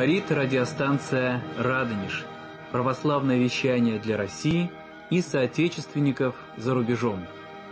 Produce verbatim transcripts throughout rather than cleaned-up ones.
Говорит радиостанция «Радонеж». Православное вещание для России и соотечественников за рубежом.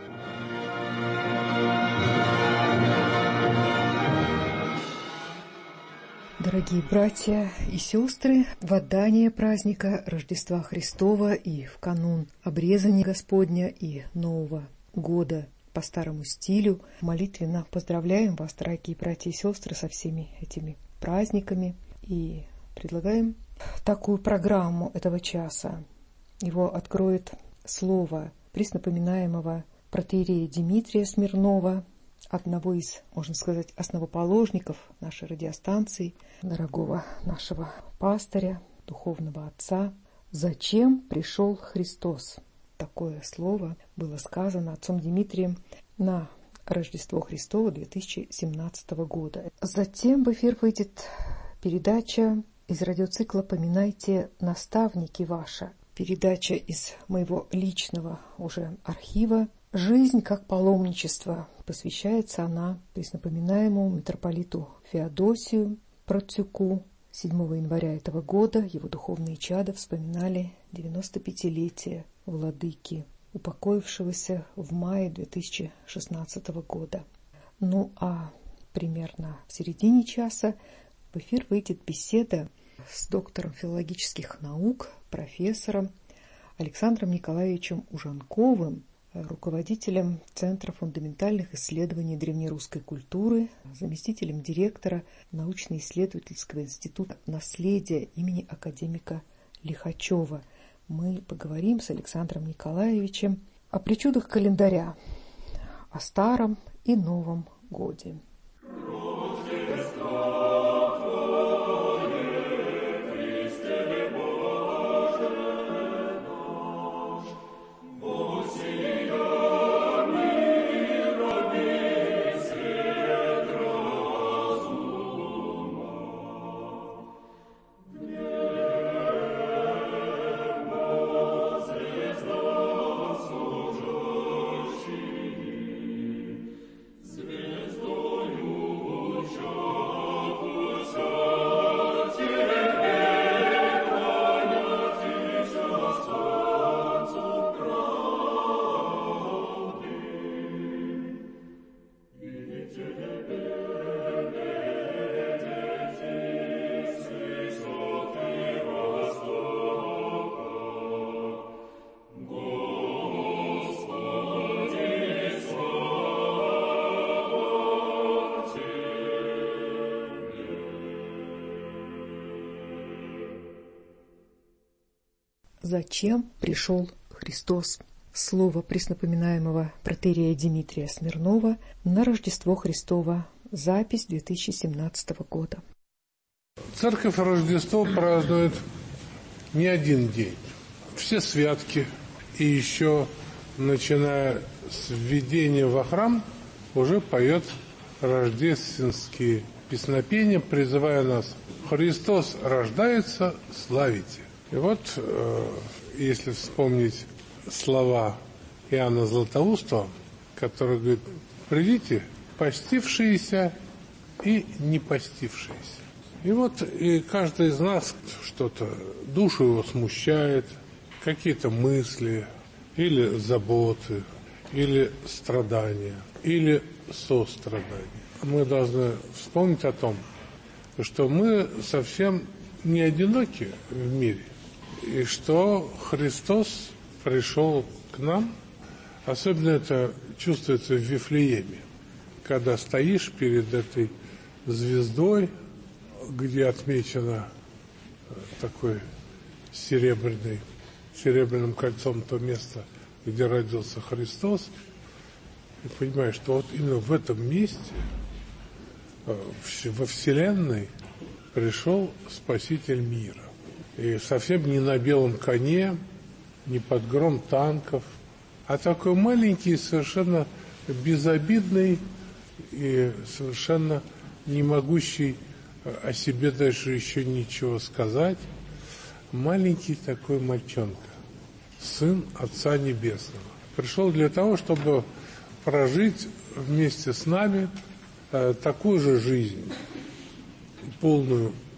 Дорогие братья и сестры, в отдание праздника Рождества Христова и в канун обрезания Господня и Нового года по старому стилю молитвенно поздравляем вас, дорогие братья и сестры, со всеми этими праздниками и предлагаем такую программу этого часа. Его откроет слово преснопоминаемого протоиерея Дмитрия Смирнова, одного из, можно сказать, основоположников нашей радиостанции, дорогого нашего пастыря, духовного отца. «Зачем пришел Христос?» Такое слово было сказано отцом Дмитрием на Рождество Христово две тысячи семнадцатого года. Затем в эфир выйдет передача из радиоцикла «Поминайте наставники ваши». Передача из моего личного уже архива «Жизнь как паломничество». Посвящается она преснопоминаемому митрополиту Феодосию Процюку. седьмого января этого года его духовные чада вспоминали девяносто пятилетие владыки, упокоившегося в мае две тысячи шестнадцатого года. Ну а примерно в середине часа в эфир выйдет беседа с доктором филологических наук, профессором Александром Николаевичем Ужанковым, руководителем Центра фундаментальных исследований древнерусской культуры, заместителем директора научно-исследовательского института наследия имени академика Лихачева. Мы поговорим с Александром Николаевичем о причудах календаря, о старом и новом годе. «Зачем пришел Христос?» Слово преснопоминаемого протоиерея Дмитрия Смирнова на Рождество Христово. Запись две тысячи семнадцатого года. Церковь Рождество празднует не один день. Все святки и еще, начиная с введения во храм, уже поет рождественские песнопения, призывая нас: «Христос рождается, славите». И вот, э, если вспомнить слова Иоанна Златоустова, который говорит: «Придите, постившиеся и не постившиеся». И вот и каждый из нас что-то, душу его смущает, какие-то мысли, или заботы, или страдания, или сострадания. Мы должны вспомнить о том, что мы совсем не одиноки в мире, и что Христос пришел к нам. Особенно это чувствуется в Вифлееме, когда стоишь перед этой звездой, где отмечено такой серебряный, серебряным кольцом то место, где родился Христос, и понимаешь, что вот именно в этом месте, во Вселенной, пришел Спаситель мира. И совсем не на белом коне, не под гром танков, а такой маленький, совершенно безобидный и совершенно не могущий о себе даже еще ничего сказать, маленький такой мальчонка, Сын Отца Небесного. Пришел для того, чтобы прожить вместе с нами э, такую же жизнь, полную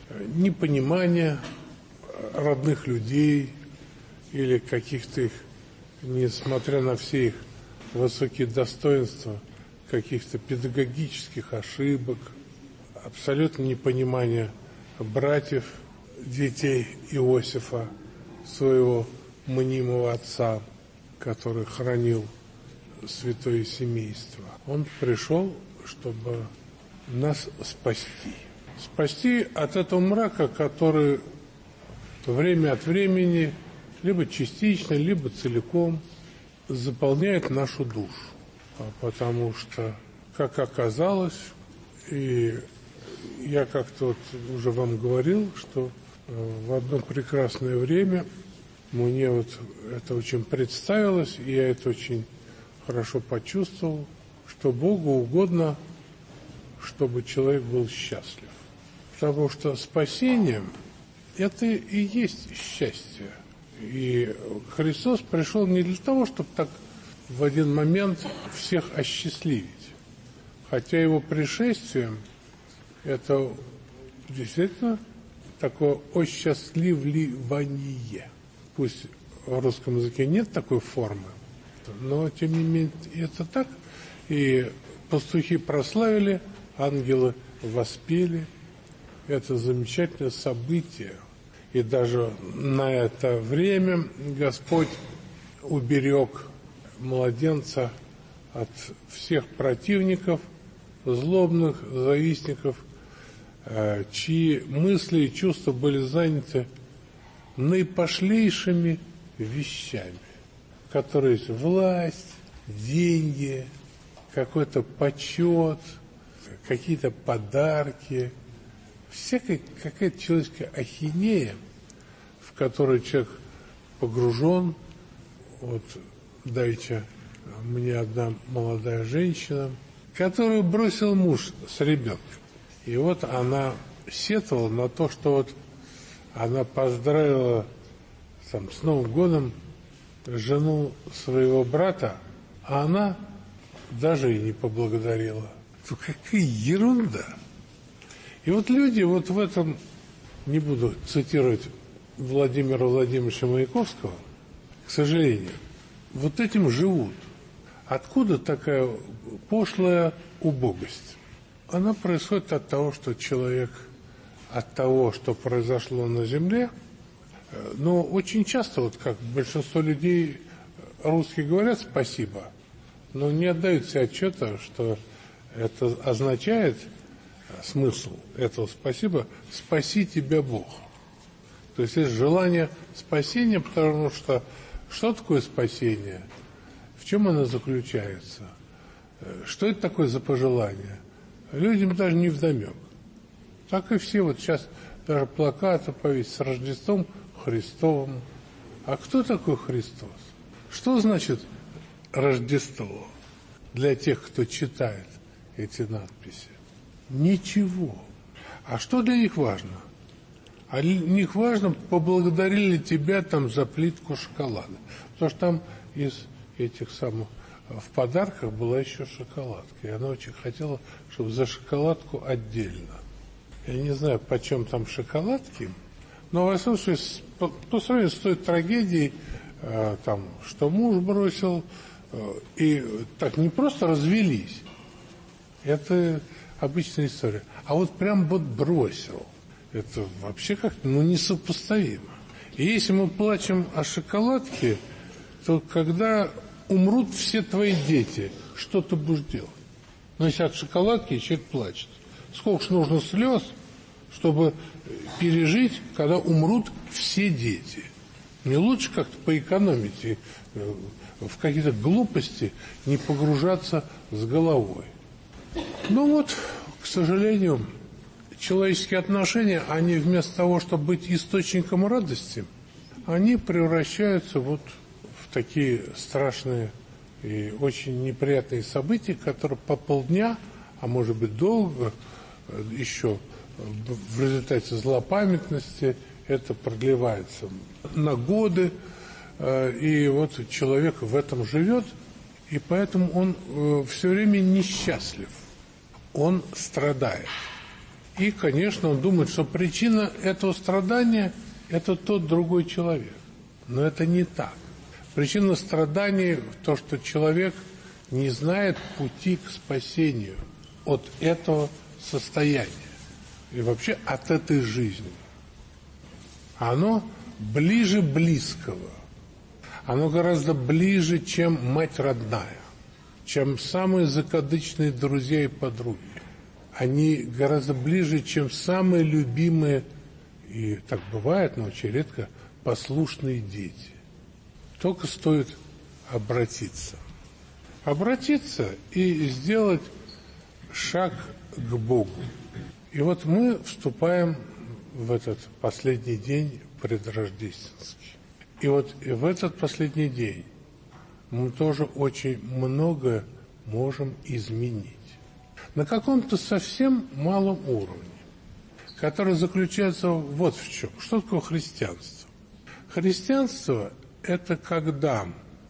непонимания родных людей или каких-то их, несмотря на все их высокие достоинства, каких-то педагогических ошибок, абсолютно непонимание братьев, детей Иосифа, своего мнимого отца, который хранил святое семейство. Он пришел, чтобы нас спасти. Спасти от этого мрака, который время от времени, либо частично, либо целиком заполняет нашу душу. Потому что, как оказалось, и я как-то вот уже вам говорил, что в одно прекрасное время мне вот это очень представилось, и я это очень хорошо почувствовал, что Богу угодно, чтобы человек был счастлив. Потому что спасение – это и есть счастье. И Христос пришел не для того, чтобы так в один момент всех осчастливить. Хотя его пришествием это действительно такое осчастливливание. Пусть в русском языке нет такой формы, но тем не менее это так. И пастухи прославили, ангелы воспели. Это замечательное событие. И даже на это время Господь уберег младенца от всех противников, злобных завистников, чьи мысли и чувства были заняты наипошлейшими вещами, которые есть власть, деньги, какой-то почет, какие-то подарки, всякая какая-то человеческая ахинея, в которую человек погружен. Вот давеча мне одна молодая женщина, которую бросил муж с ребенком. И вот она сетовала на то, что вот она поздравила там, с Новым годом жену своего брата, а она даже и не поблагодарила. Ну, какая ерунда! И вот люди вот в этом, не буду цитировать Владимира Владимировича Маяковского, к сожалению, вот этим живут. Откуда такая пошлая убогость? Она происходит от того, что человек, от того, что произошло на земле, но очень часто, вот как большинство людей русских говорят спасибо, но не отдают себе отчета, что это означает, смысл этого спасибо, спаси тебя Бог. То есть есть желание спасения, потому что что такое спасение? В чем оно заключается? Что это такое за пожелание? Людям даже не вдомек. Так и все вот сейчас даже плакаты повесить с Рождеством Христовым. А кто такой Христос? Что значит Рождество для тех, кто читает эти надписи? Ничего. А что для них важно? А для них важно, поблагодарили тебя там за плитку шоколада. Потому что там из этих самых в подарках была еще шоколадка. И она очень хотела, чтобы за шоколадку отдельно. Я не знаю, почем там шоколадки, но во всяком случае, по, по сравнению с той трагедией, э, там, что муж бросил, э, и так не просто развелись. Это обычная история. А вот прям вот бросил. Это вообще как-то ну, несопоставимо. И если мы плачем о шоколадке, то когда умрут все твои дети, что ты будешь делать? Ну, если от шоколадки человек плачет. Сколько ж нужно слез, чтобы пережить, когда умрут все дети? Не лучше как-то поэкономить и в какие-то глупости не погружаться с головой. Ну вот, к сожалению, человеческие отношения, они вместо того, чтобы быть источником радости, они превращаются вот в такие страшные и очень неприятные события, которые по полдня, а может быть долго, еще в результате злопамятности это продлевается на годы, и вот человек в этом живет, и поэтому он все время несчастлив, он страдает. И, конечно, он думает, что причина этого страдания – это тот другой человек. Но это не так. Причина страданий в том, что человек не знает пути к спасению от этого состояния и вообще от этой жизни. Оно ближе близкого. Оно гораздо ближе, чем мать родная, чем самые закадычные друзья и подруги. Они гораздо ближе, чем самые любимые, и так бывает, но очень редко, послушные дети. Только стоит обратиться. Обратиться и сделать шаг к Богу. И вот мы вступаем в этот последний день предрождественский. И вот в этот последний день мы тоже очень многое можем изменить. На каком-то совсем малом уровне, который заключается вот в чем. Что такое христианство? Христианство – это когда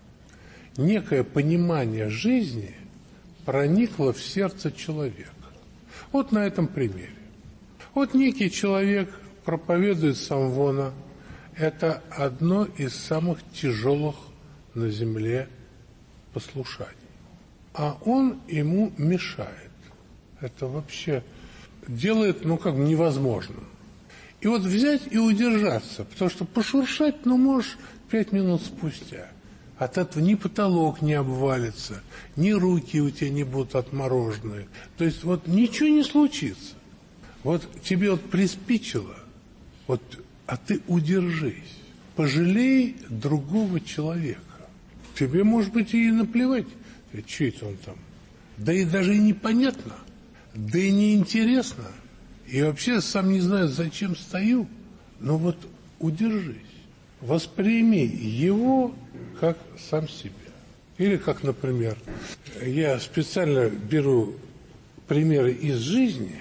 некое понимание жизни проникло в сердце человека. Вот на этом примере. Вот некий человек проповедует самвона. Это одно из самых тяжелых на земле послушаний. А он ему мешает. Это вообще делает, ну, как невозможным. И вот взять и удержаться, потому что пошуршать, ну, можешь пять минут спустя. От этого ни потолок не обвалится, ни руки у тебя не будут отмороженные. То есть вот ничего не случится. Вот тебе вот приспичило, вот, а ты удержись. Пожалей другого человека. Тебе, может быть, и наплевать, что это он там. Да и даже и непонятно. Да и неинтересно. И вообще сам не знаю, зачем стою. Но вот удержись. Восприми его как сам себя. Или как, например, я специально беру примеры из жизни,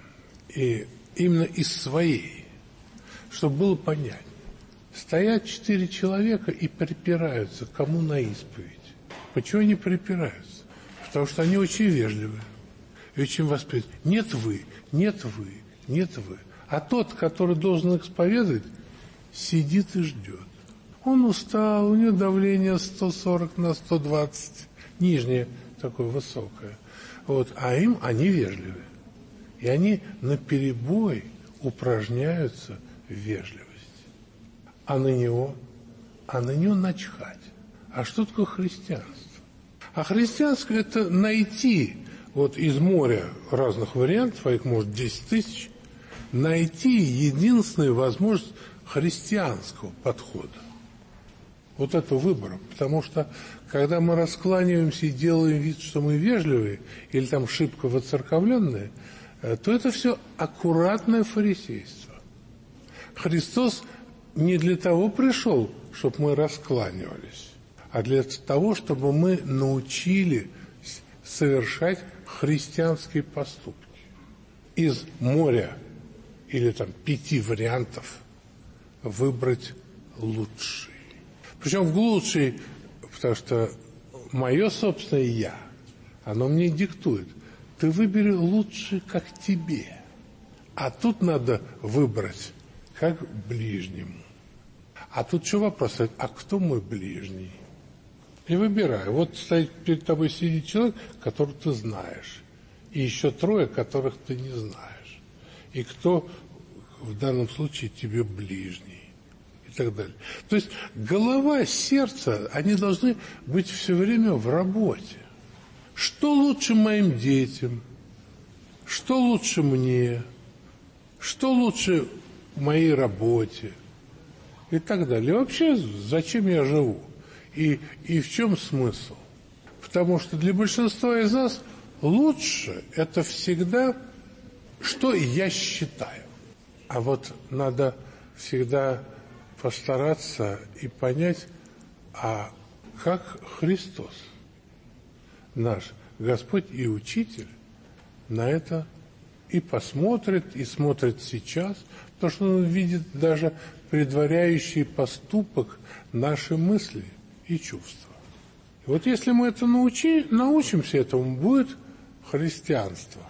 и именно из своей, чтобы было понятно. Стоят четыре человека и припираются, кому на исповедь. Почему они припираются? Потому что они очень вежливые. И очень воспитаны. Нет вы, нет вы, нет вы. А тот, который должен исповедовать, сидит и ждет. Он устал, у него давление сто сорок на сто двадцать, нижнее такое высокое. Вот. А им они вежливые. И они наперебой упражняются в вежливости. А на него, а на него начхать. А что такое христианство? А христианство – это найти вот из моря разных вариантов, а их может десять тысяч, найти единственную возможность христианского подхода. Вот это выбор. Потому что, когда мы раскланиваемся и делаем вид, что мы вежливые, или там шибко воцерковленные, то это все аккуратное фарисейство. Христос не для того пришел, чтобы мы раскланивались, а для того, чтобы мы научились совершать христианские поступки. Из моря или там пяти вариантов выбрать лучший. Причем в лучший, потому что мое собственное «я», оно мне диктует. Ты выбери лучший, как тебе. А тут надо выбрать, как ближнему. А тут что вопрос? А кто мой ближний? И выбирай. Вот стоит перед тобой сидит человек, которого ты знаешь. И еще трое, которых ты не знаешь. И кто в данном случае тебе ближний. И так далее. То есть голова, сердце, они должны быть все время в работе. Что лучше моим детям? Что лучше мне? Что лучше в моей работе? И так далее. И вообще, зачем я живу? И, и в чем смысл? Потому что для большинства из нас лучше это всегда, что я считаю. А вот надо всегда постараться и понять, а как Христос, наш Господь и Учитель, на это и посмотрит, и смотрит сейчас, потому что Он видит даже предваряющий поступок наши мысли и чувства. И вот если мы это научи, научимся этому, будет христианство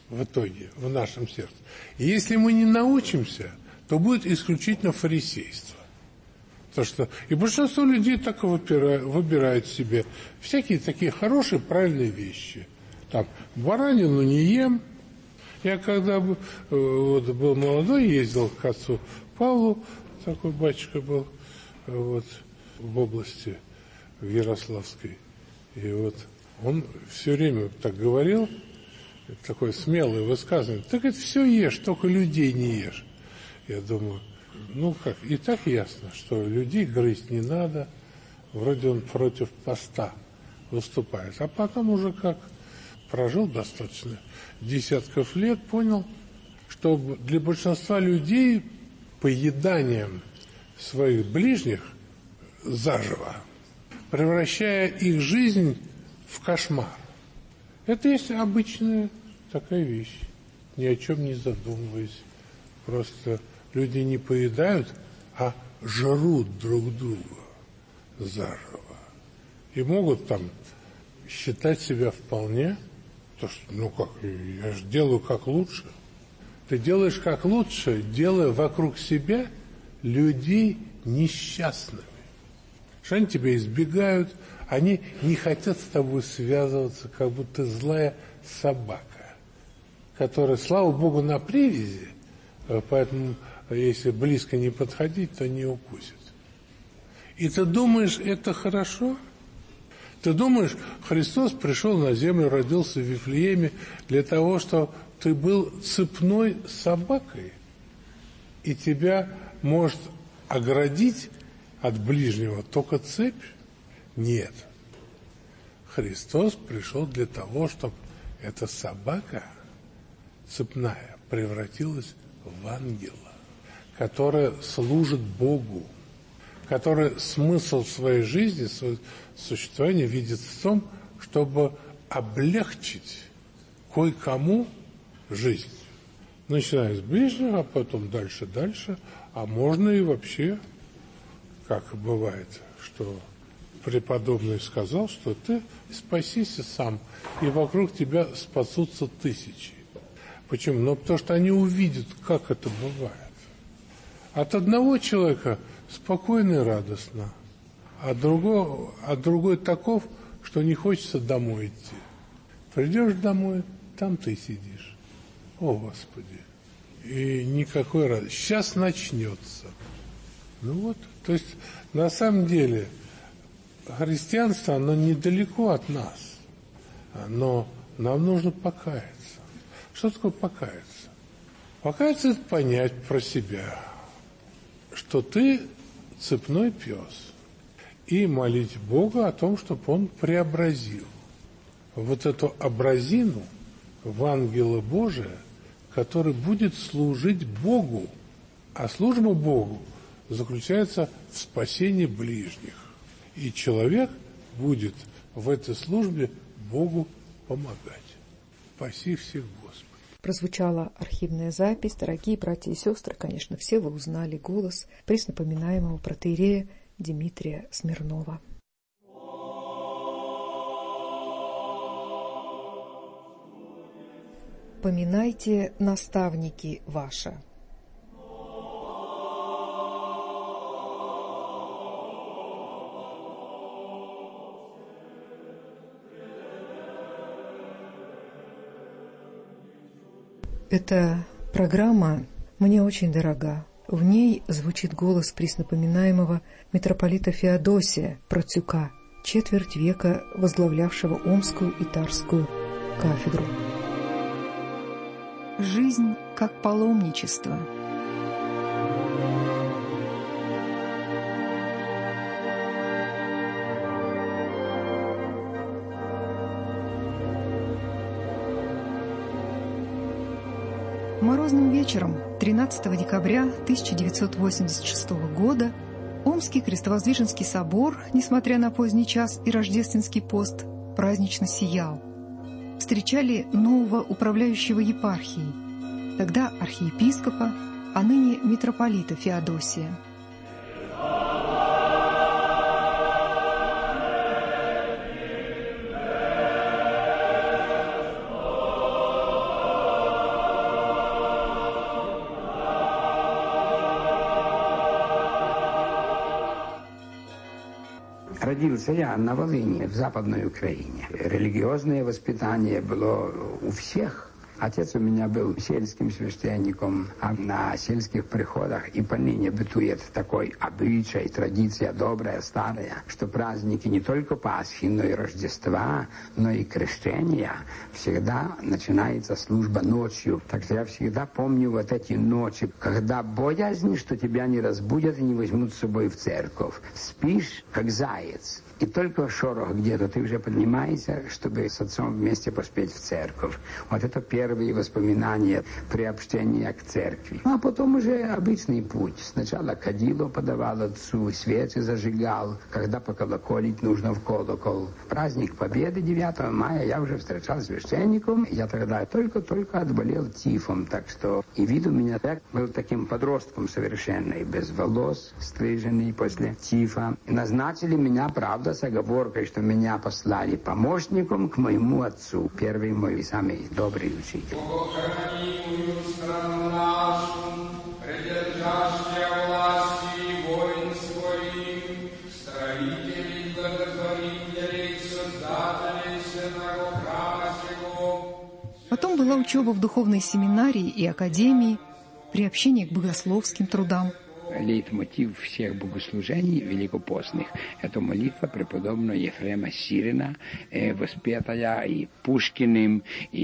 в итоге в нашем сердце. И если мы не научимся, то будет исключительно фарисейство. Потому что и большинство людей так и выбирают, выбирают себе всякие такие хорошие, правильные вещи. Там, баранину не ем. Я когда вот, был молодой, ездил к отцу Павлу, такой батюшка был, вот, в области в Ярославской. И вот он все время так говорил, такое смелое высказывание: так это все ешь, только людей не ешь. Я думаю, ну как, и так ясно, что людей грызть не надо. Вроде он против поста выступает. А потом уже как прожил достаточно десятков лет, понял, что для большинства людей поеданием своих ближних заживо, превращая их жизнь в кошмар. Это есть обычная такая вещь, ни о чем не задумываясь. Просто люди не поедают, а жрут друг друга заживо. И могут там считать себя вполне, то, что, ну как, я же делаю как лучше. Ты делаешь как лучше, делая вокруг себя людей несчастными. Что они тебя избегают, они не хотят с тобой связываться, как будто злая собака, которая, слава Богу, на привязи, поэтому если близко не подходить, то не укусит. И ты думаешь, это хорошо? Ты думаешь, Христос пришел на землю, родился в Вифлееме для того, чтобы ты был цепной собакой, и тебя может оградить от ближнего только цепь? Нет. Христос пришел для того, чтобы эта собака цепная превратилась в ангела, которая служит Богу, который смысл своей жизни, своего существования видит в том, чтобы облегчить кое-кому жизнь. Начиная с ближнего, а потом дальше-дальше, а можно и вообще, как бывает, что преподобный сказал, что ты спасись сам, и вокруг тебя спасутся тысячи. Почему? Ну, потому что они увидят, как это бывает. От одного человека спокойно и радостно, а другой, а другой таков, что не хочется домой идти. Придешь домой, там ты сидишь. О, Господи! И никакой радости. Сейчас начнется. Ну вот, то есть, на самом деле, христианство, оно недалеко от нас, но нам нужно покаяться. Что такое покаяться? Покаяться – это понять про себя, что ты цепной пес, и молить Бога о том, чтобы Он преобразил вот эту образину в ангела Божия, который будет служить Богу, а служба Богу заключается в спасении ближних, и человек будет в этой службе Богу помогать. Спаси всех, Господи. Прозвучала архивная запись. Дорогие братья и сестры, конечно, все вы узнали голос преснопоминаемого протоиерея Дмитрия Смирнова. Поминайте, наставники ваши. Эта программа мне очень дорога. В ней звучит голос преснопоминаемого митрополита Феодосия Процюка, четверть века возглавлявшего Омскую и Тарскую кафедру. Жизнь как паломничество. Морозным вечером тринадцатого декабря тысяча девятьсот восемьдесят шестого года Омский Крестовоздвиженский собор, несмотря на поздний час и рождественский пост, празднично сиял. Встречали нового управляющего епархией, тогда архиепископа, а ныне митрополита Феодосия. Родился я на Волыни, в Западной Украине. Религиозное воспитание было у всех. Отец у меня был сельским священником, а на сельских приходах и поныне бытует такой обычай, традиция добрая, старая, что праздники не только Пасхи, но и Рождества, но и крещения всегда начинается служба ночью. Так что я всегда помню вот эти ночи, когда боязнь, что тебя не разбудят и не возьмут с собой в церковь. Спишь, как заяц. И только шорох где-то, ты уже поднимаешься, чтобы с отцом вместе поспеть в церковь. Вот это первые воспоминания приобщения к церкви. А потом уже обычный путь. Сначала кадило подавал отцу, свечи зажигал. Когда поколоколить нужно в колокол. Праздник Победы девятого мая я уже встречал священником. Я тогда только-только отболел тифом. Так что и вид у меня так был таким подростком совершенно. И без волос, стриженный после тифа. И назначили меня, правда, с оговоркой, что меня послали помощником к моему отцу. Первый мой самый добрый учитель. Потом была учеба в духовной семинарии и академии, приобщение к богословским трудам. Лейтмотив всех богослужений великопостных – это молитва преподобного Ефрема Сирина, э, воспетая и Пушкиным,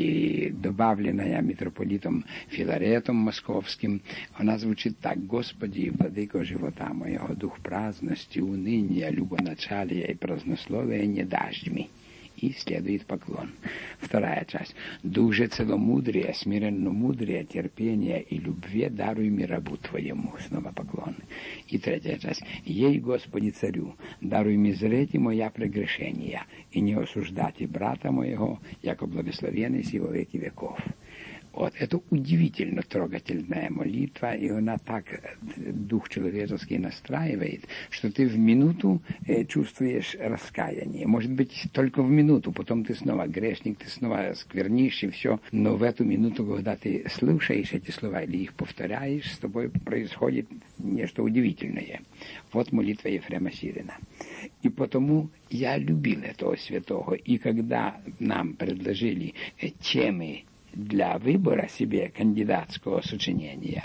и добавленная митрополитом Филаретом Московским. Она звучит так: «Господи, владыко живота моего, дух праздности, уныния, любоначалия и празднословия не дашь ми». И следует поклон. Вторая часть. «Дух же целомудрия, смиренно-мудрия, терпения и любви даруй ми рабу Твоему». Снова поклон. И третья часть. «Ей, Господи царю, даруй ми зреть и моя прегрешения, и не осуждать и брата моего, яко благословенный си во веки веков». Вот, это удивительно трогательная молитва, и она так дух человеческий настраивает, что ты в минуту э, чувствуешь раскаяние. Может быть, только в минуту, потом ты снова грешник, ты снова сквернишь, и все. Но в эту минуту, когда ты слушаешь эти слова или их повторяешь, с тобой происходит нечто удивительное. Вот молитва Ефрема Сирина. И потому я любил этого святого, и когда нам предложили э, темы для выбора себе кандидатского сочинения.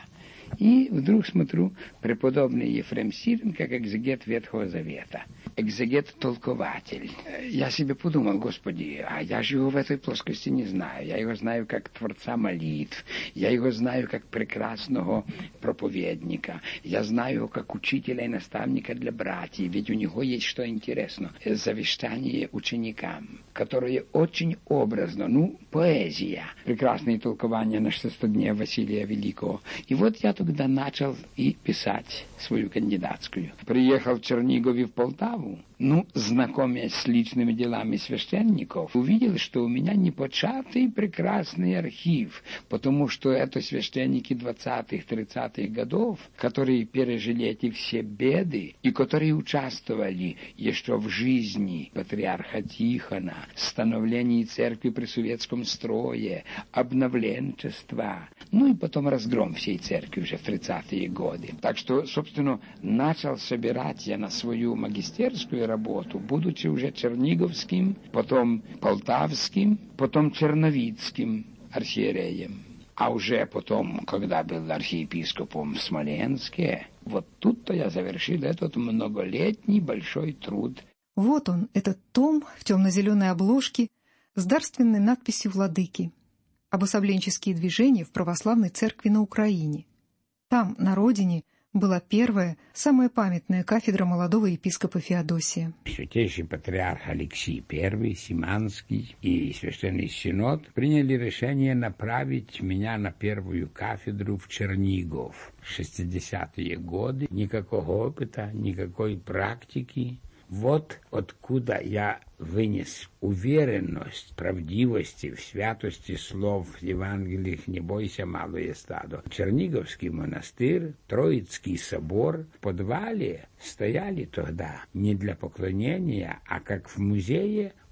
И вдруг смотрю, преподобный Ефрем Сирин, как экзегет Ветхого Завета, экзегет-толкователь. Я себе подумал: Господи, а я же его в этой плоскости не знаю. Я его знаю как творца молитв, я его знаю как прекрасного проповедника, я знаю его как учителя и наставника для братьев, ведь у него есть что интересно. Завещание ученикам, которое очень образно, ну, поэзия. Прекрасные толкования на шестистодневе Василия Великого. И вот я тогда начал и писать свою кандидатскую. Приехал в Чернигов и в Полтаву. Ну, знакомясь с личными делами священников, увидел, что у меня непочатый прекрасный архив, потому что это священники двадцатых-тридцатых годов, которые пережили эти все беды и которые участвовали еще в жизни патриарха Тихона, становлении церкви при советском строе, обновленчества, ну и потом разгром всей церкви уже в тридцатые годы. Так что, собственно, начал собирать я на свою магистерскую работу, будучи уже черниговским, потом полтавским, потом черновицким архиереем. А уже потом, когда был архиепископом в Смоленске, вот тут-то я завершил этот многолетний большой труд. Вот он, этот том в темно-зеленой обложке с дарственной надписью «Владыки». Обособленческие движения в православной церкви на Украине. Там, на родине, была первая, самая памятная кафедра молодого епископа Феодосия. Святейший патриарх Алексий Первый, Симанский и Священный Синод приняли решение направить меня на первую кафедру в Чернигов. шестидесятые годы, никакого опыта, никакой практики. Вот откуда я вынес уверенность в правдивости, в святости слов в Евангелиях «Не бойся, малое стадо». Черниговский монастырь, Троицкий собор в подвале стояли тогда не для поклонения, а как в музее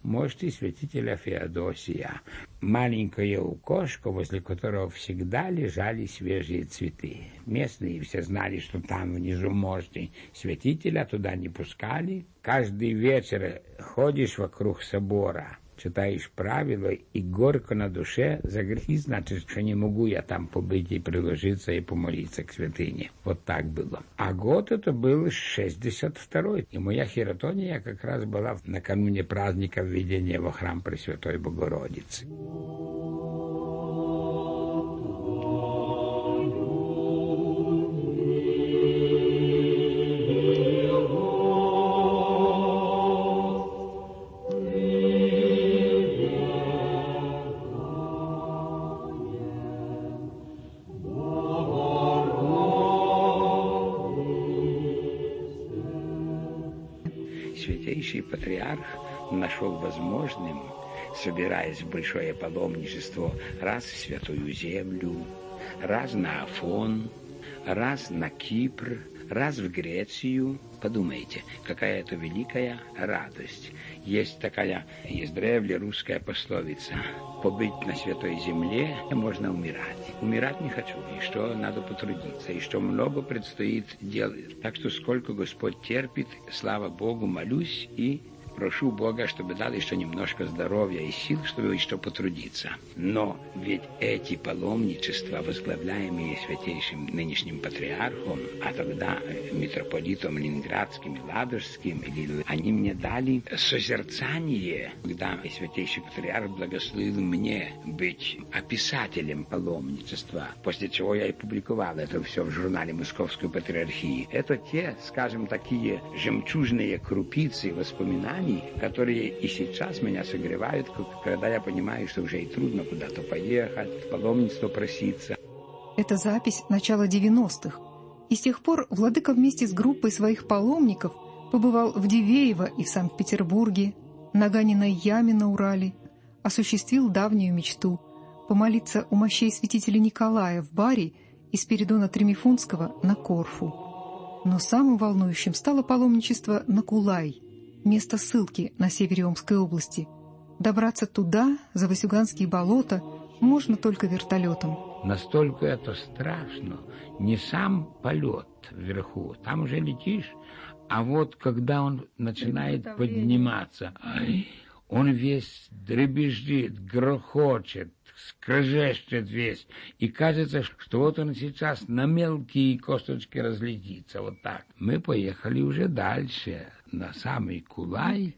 Можете святителя Феодосия, маленькое окошко, возле которого всегда лежали свежие цветы. Местные все знали, что там внизу можете святителя, туда не пускали. Каждый вечер ходишь вокруг собора, читаешь правила, и горько на душе за грехи, значит, что не могу я там побыть и приложиться и помолиться к святыне. Вот так было. А год это был шестьдесят второй, и моя хиротония как раз была накануне праздника введения во храм Пресвятой Богородицы. Святейший патриарх нашел возможным, собираясь в большое паломничество, раз в Святую Землю, раз на Афон, раз на Кипр, раз в Грецию. Подумайте, какая это великая радость. Есть такая издревле русская пословица: побыть на святой земле можно умирать. Умирать не хочу, и что надо потрудиться, и что много предстоит делать. Так что сколько Господь терпит, слава Богу, молюсь и прошу Бога, чтобы дал еще немножко здоровья и сил, чтобы еще потрудиться. Но ведь эти паломничества, возглавляемые святейшим нынешним патриархом, а тогда митрополитом Ленинградским и Ладожским, они мне дали созерцание, когда святейший патриарх благословил мне быть описателем паломничества, после чего я и публиковал это все в журнале Московской патриархии. Это те, скажем, такие жемчужные крупицы воспоминаний, которые и сейчас меня согревают, когда я понимаю, что уже и трудно куда-то поехать, в паломничество проситься. Это запись начала девяностых. И с тех пор владыка вместе с группой своих паломников побывал в Дивеево и в Санкт-Петербурге, на Ганиной яме на Урале, осуществил давнюю мечту — помолиться у мощей святителя Николая в Бари и Спиридона Тремифунского на Корфу. Но самым волнующим стало паломничество на Кулай, место ссылки на севере Омской области. Добраться туда, за Васюганские болота, можно только вертолетом. Настолько это страшно. Не сам полет вверху, там уже летишь, а вот когда он начинает подниматься, ай, он весь дребезжит, грохочет, скрежещет весь, и кажется, что вот он сейчас на мелкие косточки разлетится, вот так. Мы поехали уже дальше, на самый Кулай,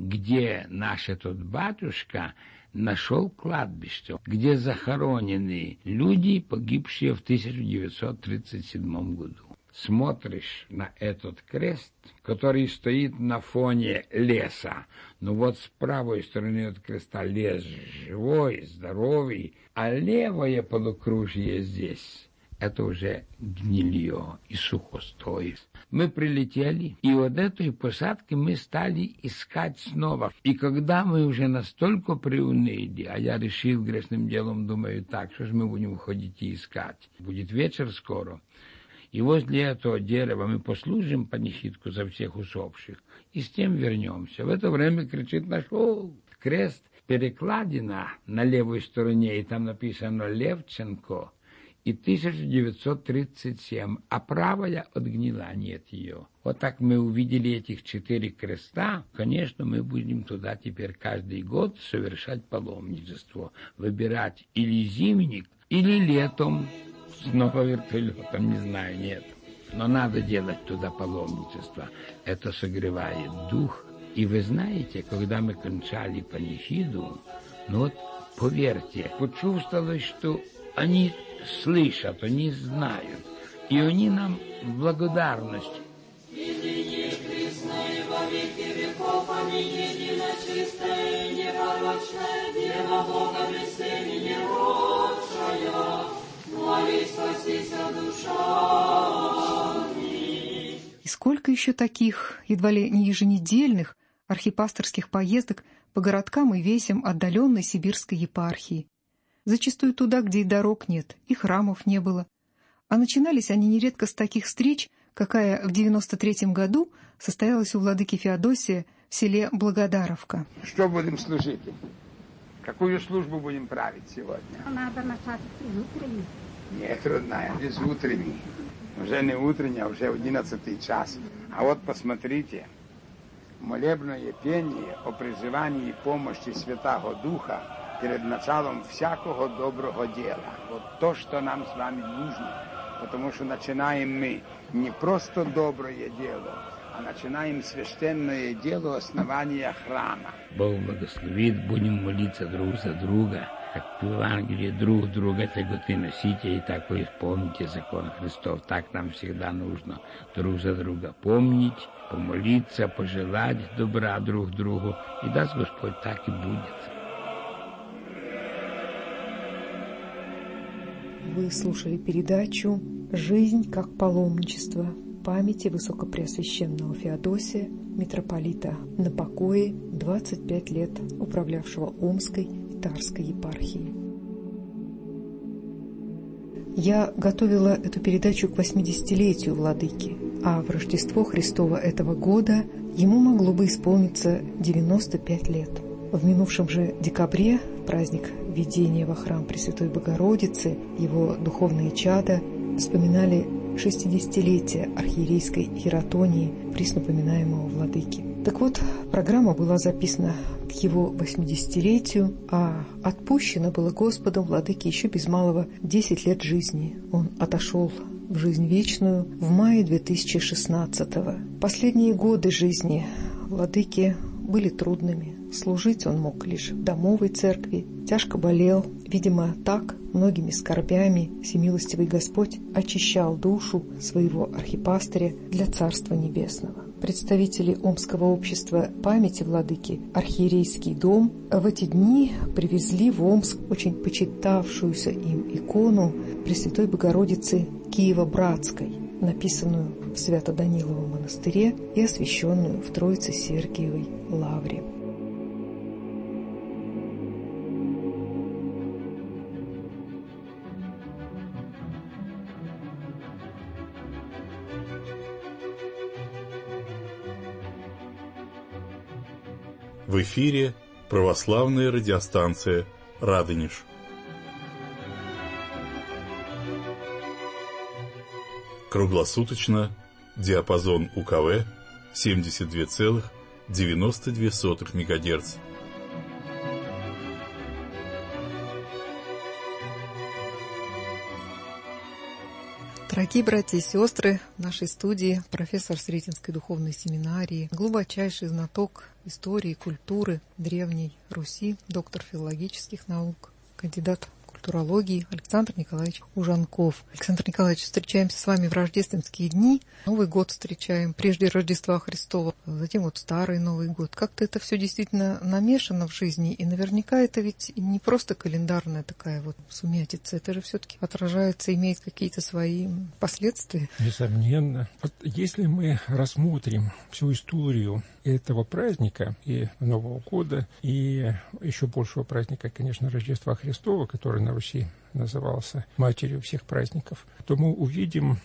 где наш этот батюшка нашел кладбище, где захоронены люди, погибшие в тысяча девятьсот тридцать седьмом году. Смотришь на этот крест, который стоит на фоне леса. Ну вот с правой стороны от креста лес живой, здоровый, а левое полукружие здесь — это уже гнилье и сухостой. Мы прилетели, и от этой посадки мы стали искать снова. И когда мы уже настолько приуныли, а я решил грешным делом, думаю, так, что же мы будем ходить и искать? Будет вечер скоро. И возле этого дерева мы послужим панихидку за всех усопших, и с тем вернемся. В это время кричит наш о, крест, перекладина на левой стороне, и там написано «Левченко», и тысяча девятьсот тридцать семь, а правая отгнила, нет ее. Вот так мы увидели этих четыре креста. Конечно, мы будем туда теперь каждый год совершать паломничество, выбирать или зимник, или летом. Снова вертолетом, не знаю, нет. Но надо делать туда паломничество. Это согревает дух. И вы знаете, когда мы кончали панихиду, ну вот, поверьте, почувствовалось, что они слышат, они знают. И они нам благодарность. Едине Христной во веки веков, аминь, едино чистая и непорочная Дева Бога без семени родшая, молись, спасися душами. И сколько еще таких, едва ли не еженедельных, архипасторских поездок по городкам и весям отдаленной сибирской епархии. Зачастую туда, где и дорог нет, и храмов не было. А начинались они нередко с таких встреч, какая в девяносто третьем году состоялась у владыки Феодосия в в селе Благодаровка. Что будем служить? Какую службу будем править сегодня? Надо начать из утренней. Не трудная, из утренней. Уже не утренняя, уже одиннадцатый час. А вот посмотрите, молебное пение о призывании помощи Святого Духа перед началом всякого доброго дела. Вот то, что нам с вами нужно. Потому что начинаем мы не просто доброе дело, а начинаем священное дело основания храма. Бог благословит, будем молиться друг за друга, как в Евангелии друг друга тяготы носите, и так вы исполните закон Христов. Так нам всегда нужно друг за друга помнить, помолиться, пожелать добра друг другу, и даст Господь, так и будет. Вы слушали передачу «Жизнь как паломничество» памяти Высокопреосвященного Феодосия, митрополита на покое, двадцать пять лет управлявшего Омской и Тарской епархией. Я готовила эту передачу к восьмидесятилетию владыки, а в Рождество Христово этого года ему могло бы исполниться девяносто пять лет. В минувшем же декабре, в праздник введения во храм Пресвятой Богородицы, его духовные чада вспоминали шестидесятилетие архиерейской хиротонии преснопоминаемого владыки. Так вот, программа была записана к его восьмидесятилетию, а отпущено было Господом владыке еще без малого десять лет жизни. Он отошел в жизнь вечную в мае две тысячи шестнадцатого. Последние годы жизни владыки были трудными. Служить он мог лишь в домовой церкви, тяжко болел. Видимо, так многими скорбями всемилостивый Господь очищал душу своего архипастыря для Царства Небесного. Представители Омского общества памяти владыки «Архиерейский дом» в эти дни привезли в Омск очень почитавшуюся им икону Пресвятой Богородицы Киево-Братской, написанную в Свято-Даниловом монастыре и освященную в Троице-Сергиевой лавре. В эфире православная радиостанция «Радонеж». Круглосуточно диапазон УКВ семьдесят два целых девяносто две сотых мегагерц. Дорогие братья и сестры, в нашей студии профессор Сретенской духовной семинарии, глубочайший знаток истории и культуры Древней Руси, доктор филологических наук, кандидат культурологии Александр Николаевич Ужанков. Александр Николаевич, встречаемся с вами в рождественские дни. Новый год встречаем, прежде Рождества Христова, затем вот Старый Новый год. Как-то это все действительно намешано в жизни, и наверняка это ведь не просто календарная такая вот сумятица, это же все-таки отражается, имеет какие-то свои последствия. Несомненно. Вот если мы рассмотрим всю историю этого праздника и Нового года, и еще большего праздника, конечно, Рождества Христова, который на Руси назывался матерью всех праздников, то мы увидим,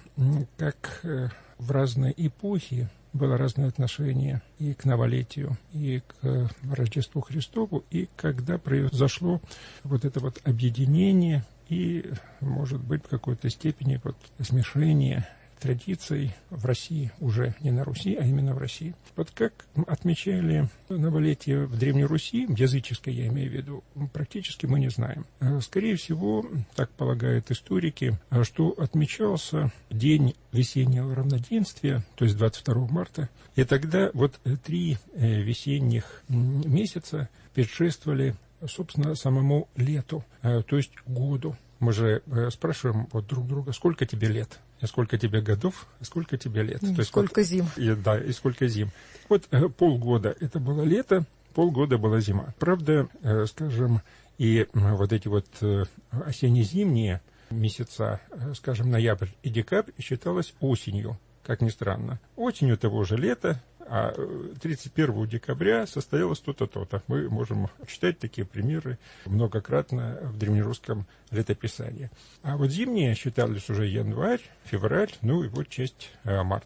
как в разные эпохи было разное отношение и к новолетию, и к Рождеству Христову, и когда произошло вот это вот объединение и, может быть, в какой-то степени вот смешение традиций в России, уже не на Руси, а именно в России. Вот как отмечали новолетие в Древней Руси, языческой я имею в виду, практически мы не знаем. Скорее всего, так полагают историки, что отмечался день весеннего равноденствия, то есть двадцать второго марта, и тогда вот три весенних месяца предшествовали, собственно, самому лету, то есть году. Мы же спрашиваем вот друг друга, сколько тебе лет? И сколько тебе годов, и сколько тебе лет. Mm, То есть сколько вот, зим. И, да, и сколько зим. Вот э, полгода это было лето, полгода была зима. Правда, э, скажем, и э, вот эти вот э, осенне-зимние месяца, э, скажем, ноябрь и декабрь, считалось осенью, как ни странно. Осенью того же лета, а тридцать первого декабря состоялось то-то, то-то. Мы можем читать такие примеры многократно в древнерусском летописании. А вот зимние считались уже январь, февраль, ну и вот часть марта.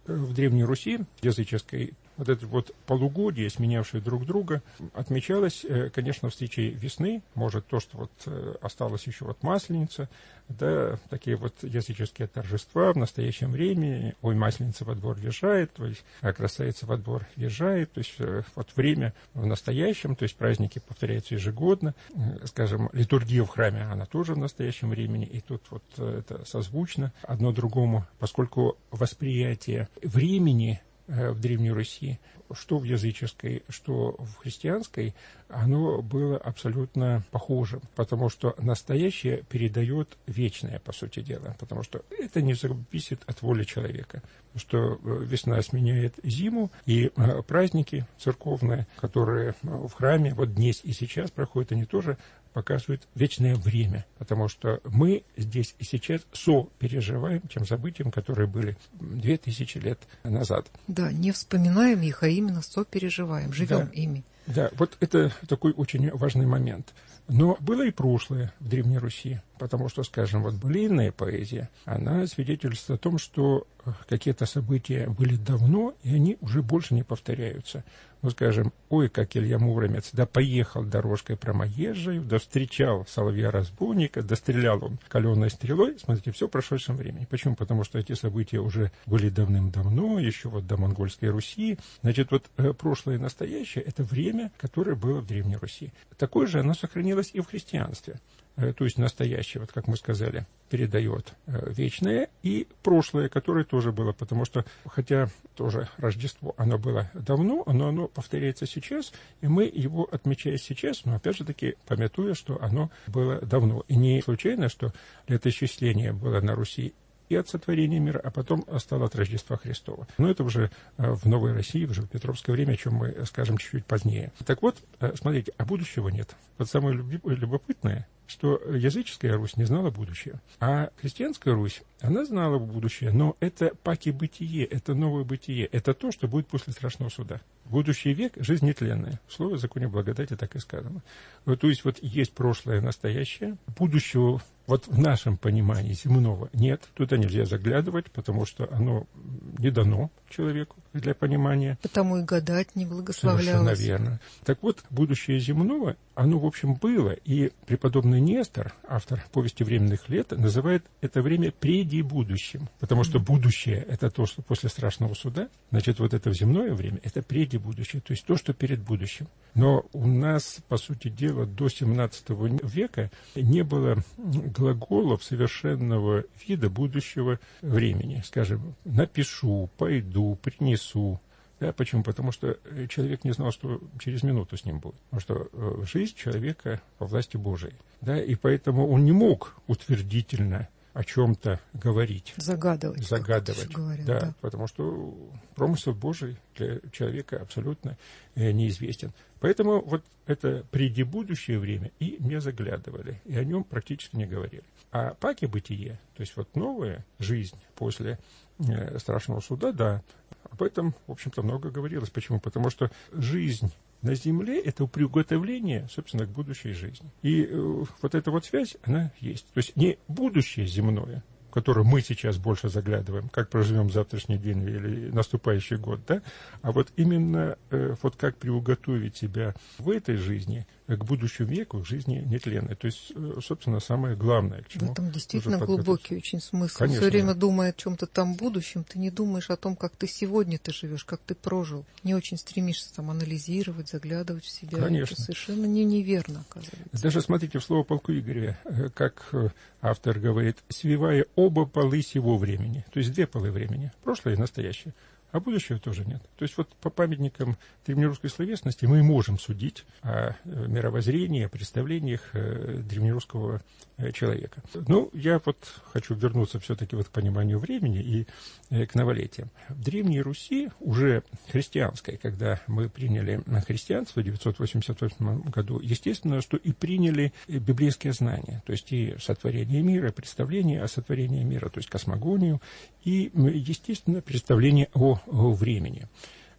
в Древней Руси языческой вот это вот полугодие, сменявшее друг друга, отмечалось, конечно, встречей весны, может, то, что вот осталось еще вот Масленица, да, такие вот языческие торжества в настоящем времени, ой, Масленица во двор въезжает, то есть красавица во двор въезжает, то есть вот время в настоящем, то есть праздники повторяются ежегодно, скажем, литургия в храме, она тоже в настоящем времени, и тут вот это созвучно одно другому, поскольку восприятие времени в Древней Руси, что в языческой, что в христианской, оно было абсолютно похожим, потому что настоящее передает вечное, по сути дела, потому что это не зависит от воли человека, что весна сменяет зиму, и праздники церковные, которые в храме вот здесь и сейчас проходят, они тоже показывают вечное время, потому что мы здесь и сейчас сопереживаем тем событиям, которые были две тысячи лет назад. Да, не вспоминаем их, а именно сопереживаем, живем да, ими. Да, вот это такой очень важный момент. Но было и прошлое в Древней Руси, потому что, скажем, вот былинная поэзия, она свидетельствует о том, что какие-то события были давно, и они уже больше не повторяются. Ну, скажем, ой, как Илья Муромец, да поехал дорожкой промоезжей, да встречал соловья-разбойника, да стрелял он каленой стрелой. Смотрите, все в прошедшем времени. Почему? Потому что эти события уже были давным-давно, еще вот до Монгольской Руси. Значит, вот прошлое и настоящее – это время, которое было в Древней Руси. Такое же оно сохранилось и в христианстве. То есть настоящее, вот как мы сказали, передает вечное, и прошлое, которое тоже было, потому что, хотя тоже Рождество, оно было давно, но оно повторяется сейчас, и мы его отмечаем сейчас, но опять же таки памятуя, что оно было давно. И не случайно, что летоисчисление было на Руси и от сотворения мира, а потом стало от Рождества Христова. Но это уже в Новой России, уже в Петровское время, о чем мы скажем чуть-чуть позднее. Так вот, смотрите, а будущего нет. Вот самое любопытное, что языческая Русь не знала будущего, а христианская Русь, она знала будущее, но это паки бытие, это новое бытие, это то, что будет после страшного суда. Будущий век – жизнь нетленная. В слове законе благодати так и сказано. Вот, то есть вот есть прошлое, настоящее, будущего вот в нашем понимании земного нет, туда нельзя заглядывать, потому что оно не дано человеку для понимания. Потому и гадать не благословлялось. Совершенно верно. Так вот, будущее земного, оно, в общем, было, и преподобный Нестор, автор «Повести временных лет», называет это время предибудущим, потому что будущее – это то, что после страшного суда, значит, вот это земное время – это предибудущее, то есть то, что перед будущим. Но у нас, по сути дела, до семнадцатого века не было глаголов совершенного вида будущего времени. Скажем, напишу, пойду, принесу. Да, почему? Потому что человек не знал, что через минуту с ним будет. Потому что жизнь человека во власти Божией. Да, и поэтому он не мог утвердительно о чем-то говорить. Загадывать. Загадывать. Говорят, да, да, потому что промысел Божий для человека абсолютно неизвестен. Поэтому вот это предибудущее время и не заглядывали, и о нем практически не говорили. А паки бытие, то есть вот новая жизнь после э, страшного суда, да, об этом, в общем-то, много говорилось. Почему? Потому что жизнь на земле – это приготовление, собственно, к будущей жизни. И э, вот эта вот связь, она есть. То есть не будущее земное, в которое мы сейчас больше заглядываем, как проживем завтрашний день или наступающий год, да, а вот именно э, вот как приуготовить себя в этой жизни к будущему веку, к жизни нетленной. То есть, собственно, самое главное, к чему. В этом действительно глубокий очень смысл. Конечно. Все время думая о чем-то там будущем, ты не думаешь о том, как ты сегодня ты живешь, как ты прожил. Не очень стремишься там анализировать, заглядывать в себя. Конечно. Это совершенно не неверно, оказывается. Даже смотрите в слово полку Игореве, как автор говорит, свивая оба полы сего времени. То есть две полы времени, прошлое и настоящее. А будущего тоже нет. То есть вот по памятникам древнерусской словесности мы можем судить о мировоззрении, о представлениях древнерусского человека. Ну, я вот хочу вернуться все-таки вот к пониманию времени и к новолетиям. В Древней Руси, уже христианской, когда мы приняли христианство в девятьсот восемьдесят восьмом году, естественно, что и приняли библейские знания, то есть и сотворение мира, представление о сотворении мира, то есть космогонию, и, естественно, представление о, о времени.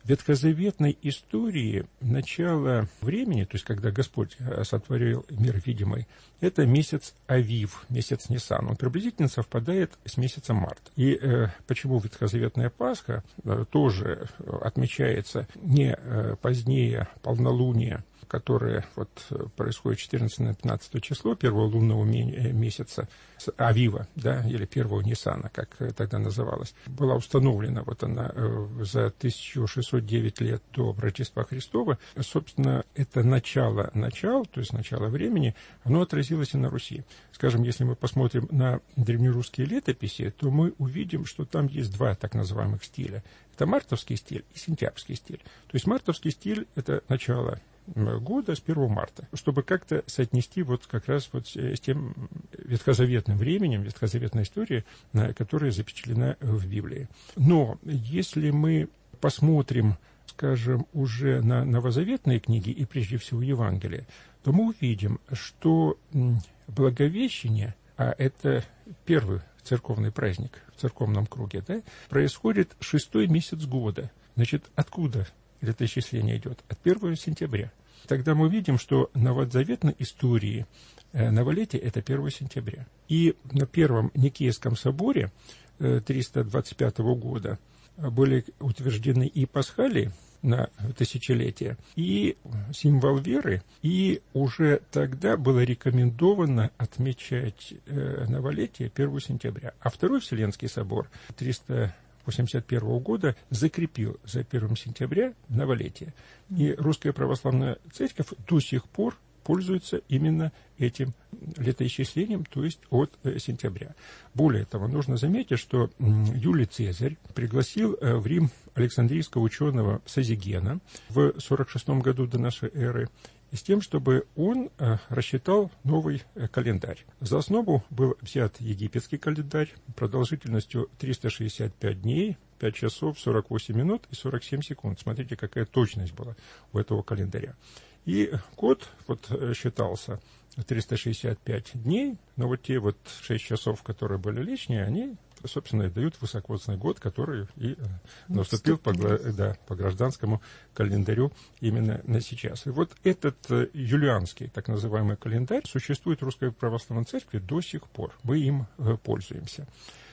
ветхозаветной истории начала времени, то есть когда Господь сотворил мир видимый, это месяц Авив, месяц Нисан. Он приблизительно совпадает с месяцем март. И э, почему ветхозаветная Пасха э, тоже отмечается не э, позднее полнолуния, которое вот происходит четырнадцатого на пятнадцатое число первого лунного месяца Авива, да, или первого Ниссана, как тогда называлось, была установлена вот она за тысяча шестьсот девять лет до Рождества Христова. Собственно, это начало начал, то есть начало времени, оно отразилось и на Руси. Скажем, если мы посмотрим на древнерусские летописи, то мы увидим, что там есть два так называемых стиля. Это мартовский стиль и сентябрьский стиль. То есть мартовский стиль – это начало года с первого марта, чтобы как-то соотнести вот как раз вот с тем ветхозаветным временем, ветхозаветной историей, которая запечатлена в Библии. Но если мы посмотрим, скажем, уже на новозаветные книги и прежде всего Евангелие, то мы увидим, что Благовещение, а это первый церковный праздник в церковном круге, да, происходит шестой месяц года. Значит, откуда летоисчисление идет? От первого сентября. Тогда мы видим, что в новозаветной истории новолетие – это первого сентября. И на Первом Никейском соборе триста двадцать пятого года были утверждены и пасхалии на тысячелетие, и символ веры, и уже тогда было рекомендовано отмечать новолетие первого сентября. А Второй Вселенский собор триста восемьдесят первого года закрепил за первого сентября новолетие. И Русская Православная Церковь до сих пор пользуется именно этим летоисчислением, то есть от сентября. Более того, нужно заметить, что Юлий Цезарь пригласил в Рим александрийского ученого Созигена в сорок шестом году до нашей эры, с тем, чтобы он рассчитал новый календарь. За основу был взят египетский календарь продолжительностью триста шестьдесят пять дней, пять часов, сорок восемь минут и сорок семь секунд. Смотрите, какая точность была у этого календаря. И год вот считался триста шестьдесят пять дней, но вот те вот шесть часов, которые были лишние, они, собственно, дают высокосный год, который и наступил по, да, по гражданскому календарю именно на сейчас. И вот этот юлианский, так называемый календарь, существует в Русской Православной Церкви до сих пор. Мы им пользуемся.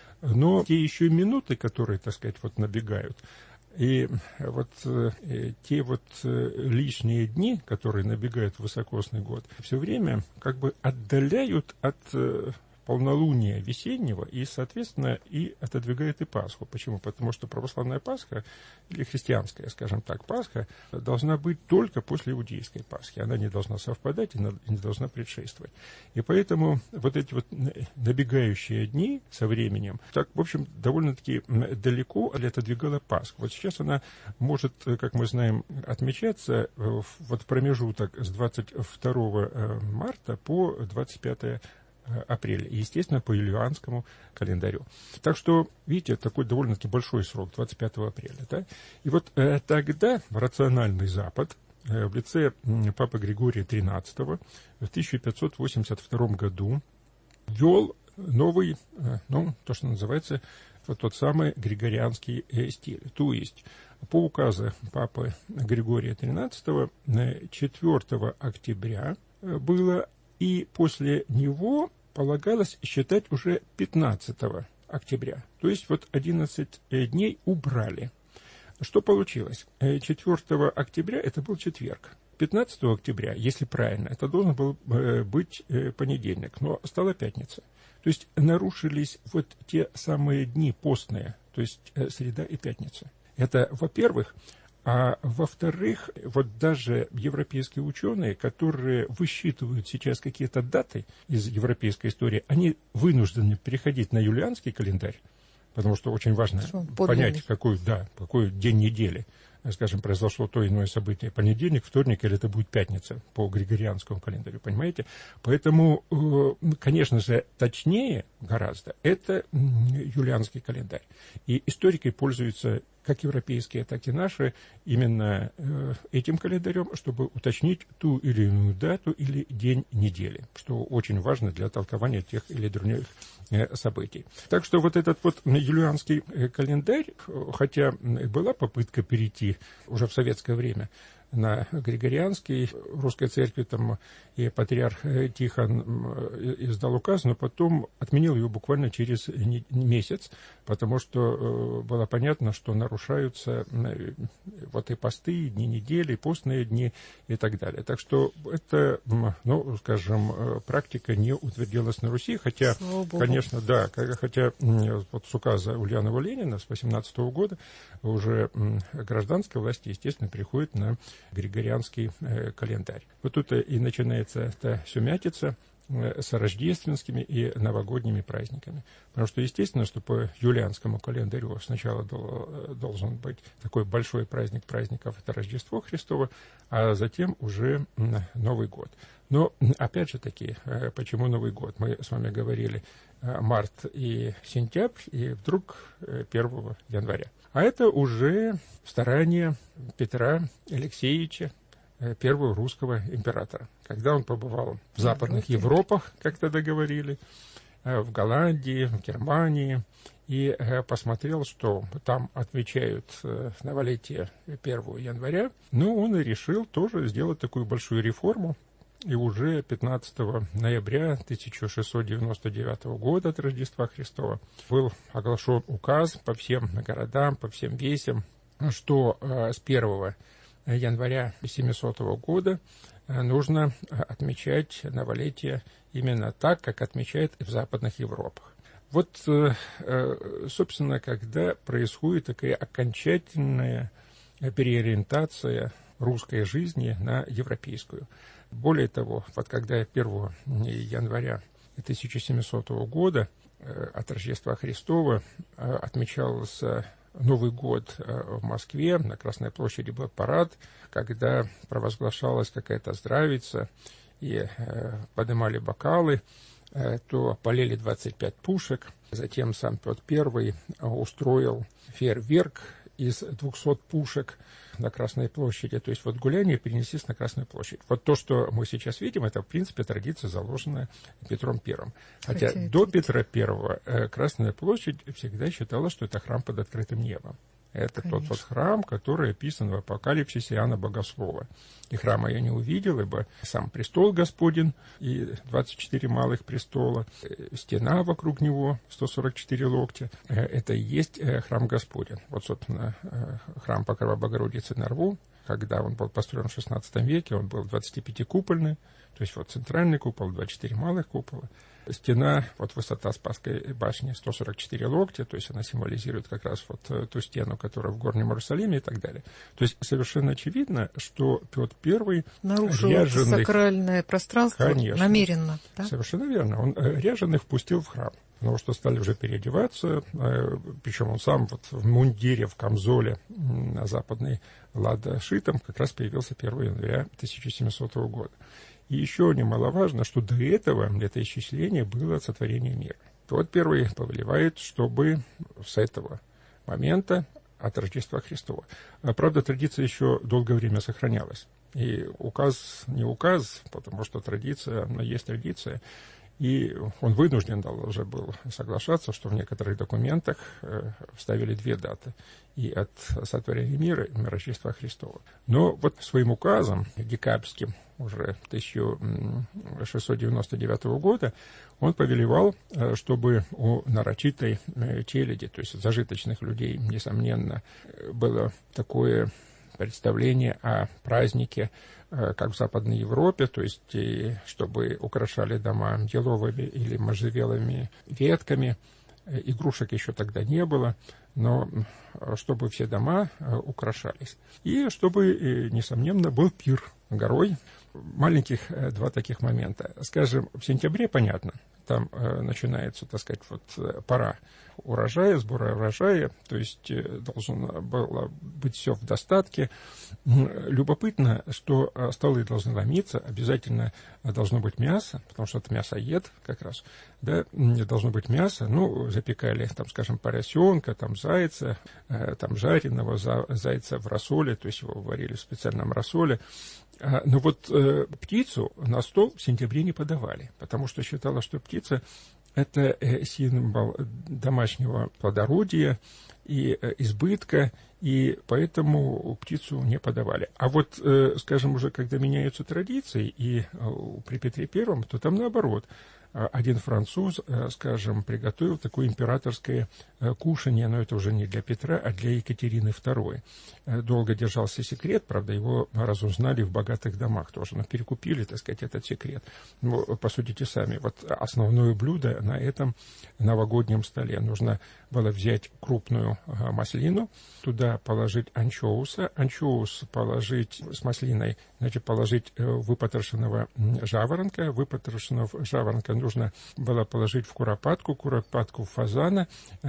Но те еще минуты, которые, так сказать, вот набегают, и вот э, те вот э, лишние дни, которые набегают в высокосный год, все время как бы отдаляют от э, полнолуния весеннего и, соответственно, и отодвигает и Пасху. Почему? Потому что православная Пасха, или христианская, скажем так, Пасха, должна быть только после иудейской Пасхи. Она не должна совпадать и не должна предшествовать. И поэтому вот эти вот набегающие дни со временем, так, в общем, довольно-таки далеко отодвигала Пасху. Вот сейчас она может, как мы знаем, отмечаться вот в промежуток с двадцать второго марта по двадцать пятое апреля, и, естественно, по юлианскому календарю. Так что, видите, такой довольно-таки большой срок, двадцать пятого апреля. Да? И вот э, тогда рациональный Запад э, в лице э, Папы Григория тринадцатого в тысяча пятьсот восемьдесят втором году ввел новый, э, ну, то, что называется, вот тот самый григорианский э, стиль. То есть, по указу Папы Григория тринадцатого четвёртого октября было, и после него полагалось считать уже пятнадцатого октября. То есть вот одиннадцать дней убрали. Что получилось? четвёртого октября это был четверг. пятнадцатого октября, если правильно, это должен был быть понедельник, но стала пятница. То есть нарушились вот те самые дни постные, то есть среда и пятница. Это, во-первых. А во-вторых, вот даже европейские ученые, которые высчитывают сейчас какие-то даты из европейской истории, они вынуждены переходить на юлианский календарь, потому что очень важно понять, какой, да, какой день недели, скажем, произошло то или иное событие, понедельник, вторник или это будет пятница по григорианскому календарю, понимаете? Поэтому, конечно же, точнее гораздо это юлианский календарь. И историки пользуются как европейские, так и наши, именно этим календарем, чтобы уточнить ту или иную дату или день недели, что очень важно для толкования тех или других событий. Так что вот этот вот юлианский календарь, хотя была попытка перейти уже в советское время на Григорианский, в Русской Церкви там и патриарх Тихон издал указ, но потом отменил его буквально через месяц, потому что было понятно, что нарушаются вот и посты, и дни недели, и постные дни и так далее. Так что это, ну, скажем, практика не утвердилась на Руси, хотя, конечно, да, хотя вот с указа Ульянова Ленина с восемнадцатого года уже гражданская власть, естественно, переходит на Григорианский календарь. Вот тут и начинается эта сумятица с рождественскими и новогодними праздниками. Потому что, естественно, что по юлианскому календарю сначала должен быть такой большой праздник праздников, это Рождество Христово, а затем уже Новый год. Но, опять же таки, почему Новый год? Мы с вами говорили март и сентябрь, и вдруг первого января. А это уже старание Петра Алексеевича, первого русского императора. Когда он побывал в западных Европах, как тогда говорили, в Голландии, в Германии, и посмотрел, что там отмечают новолетие первого января, но он и решил тоже сделать такую большую реформу. И уже пятнадцатого ноября тысяча шестьсот девяносто девятого года от Рождества Христова был оглашен указ по всем городам, по всем весям, что с первого января семисотого года нужно отмечать новолетие именно так, как отмечают в западных Европах. Вот, собственно, когда происходит такая окончательная переориентация русской жизни на европейскую. Более того, вот когда первого января тысяча семисотого года от Рождества Христова отмечался Новый год в Москве, на Красной площади был парад, когда провозглашалась какая-то здравица, и поднимали бокалы, то полили двадцать пять пушек. Затем сам Петр Первый устроил фейерверк из двухсот пушек на Красной площади. То есть вот гуляние перенеслись на Красную площадь. Вот то, что мы сейчас видим, это, в принципе, традиция, заложенная Петром Первым. Хотя Хотя до Петра Первого Красная площадь всегда считалась, что это храм под открытым небом. Это Конечно. Тот вот храм, который описан в Апокалипсисе Иоанна Богослова. И храма я не увидел, ибо сам престол Господень и двадцать четыре малых престола, стена вокруг него сто сорок четыре локтя. Это и есть храм Господень. Вот, собственно, храм Покрова Богородицы на Рву, когда он был построен в шестнадцатом веке, он был двадцатипятикупольный, то есть вот центральный купол, двадцать четыре малых купола. Стена, вот высота Спасской башни сто сорок четыре локтя, то есть она символизирует как раз вот ту стену, которая в Горнем Иерусалиме и так далее. То есть совершенно очевидно, что Петр Первый нарушил ряженых... сакральное пространство Конечно, намеренно. Да? Совершенно верно. Он ряженых впустил в храм. Потому что стали уже переодеваться, причем он сам вот в мундире, в камзоле на западный лад шитом как раз появился первого января тысяча семисотого года. И еще немаловажно, что до этого летоисчисление было сотворение мира. Петр Первый повелевает, чтобы с этого момента от Рождества Христова. Правда, традиция еще долгое время сохранялась. И указ не указ, потому что традиция, она есть традиция. И он вынужден уже был соглашаться, что в некоторых документах вставили две даты. И от сотворения мира, и Рождества Христова. Но вот своим указом, декабрьским, уже тысяча шестьсот девяносто девятого года, он повелевал, чтобы у нарочитой челяди, то есть зажиточных людей, несомненно, было такое представление о празднике, как в Западной Европе, то есть чтобы украшали дома еловыми или можжевеловыми ветками. Игрушек еще тогда не было, но чтобы все дома украшались. И чтобы, несомненно, был пир горой. Маленьких два таких момента. Скажем, в сентябре, понятно, там начинается, так сказать, вот пора урожая, сбора урожая, то есть должно было быть все в достатке. Любопытно, что столы должны ломиться, обязательно должно быть мясо, потому что это мясоед как раз, да, должно быть мясо, ну, запекали, там, скажем, поросенка, там, зайца, там, жареного зайца в рассоле, то есть его варили в специальном рассоле. Но вот э, птицу на стол в сентябре не подавали, потому что считалось, что птица – это э, символ домашнего плодородия и э, избытка, и поэтому птицу не подавали. А вот, э, скажем, уже когда меняются традиции, и э, при Петре Первом, то там наоборот. Один француз, скажем, приготовил такое императорское кушанье, но это уже не для Петра, а для Екатерины Второй. Долго держался секрет, правда, его разузнали в богатых домах тоже, но перекупили, так сказать, этот секрет. Ну, посудите сами, вот основное блюдо на этом новогоднем столе. Нужно было взять крупную маслину, туда положить анчоуса, анчоус положить с маслиной, значит, положить выпотрошенного жаворонка, выпотрошенного жаворонка нужно было положить в куропатку, куропатку в фазана,